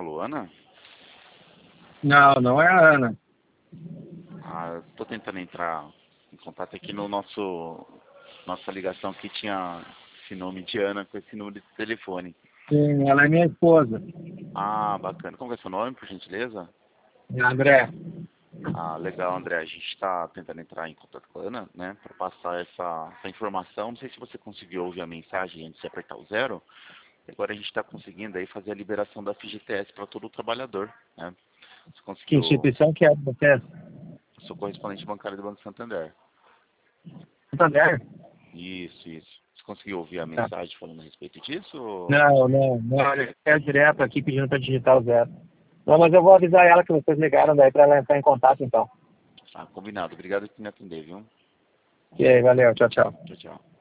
Alô, Ana? Não, não é a Ana. Eu tô tentando entrar em contato aqui no nossa ligação que tinha esse nome de Ana com esse número de telefone. Sim, ela é minha esposa. Bacana. Como é seu nome, por gentileza? É a André. Legal, André. A gente está tentando entrar em contato com a Ana, né, para passar essa informação. Não sei se você conseguiu ouvir a mensagem antes de apertar o 0. Agora a gente está conseguindo aí fazer a liberação da FGTS para todo o trabalhador, né? Você Que conseguiu. instituição que é de vocês? Sou correspondente bancário do Banco Santander. Santander? Isso. Você conseguiu ouvir a Tá. mensagem falando a respeito disso? Não. Ele é direto aqui pedindo para digitar o 0. Não, mas eu vou avisar ela que vocês ligaram daí para ela entrar em contato então. Combinado. Obrigado por me atender, viu? E aí, valeu, tchau, tchau. Tchau, tchau.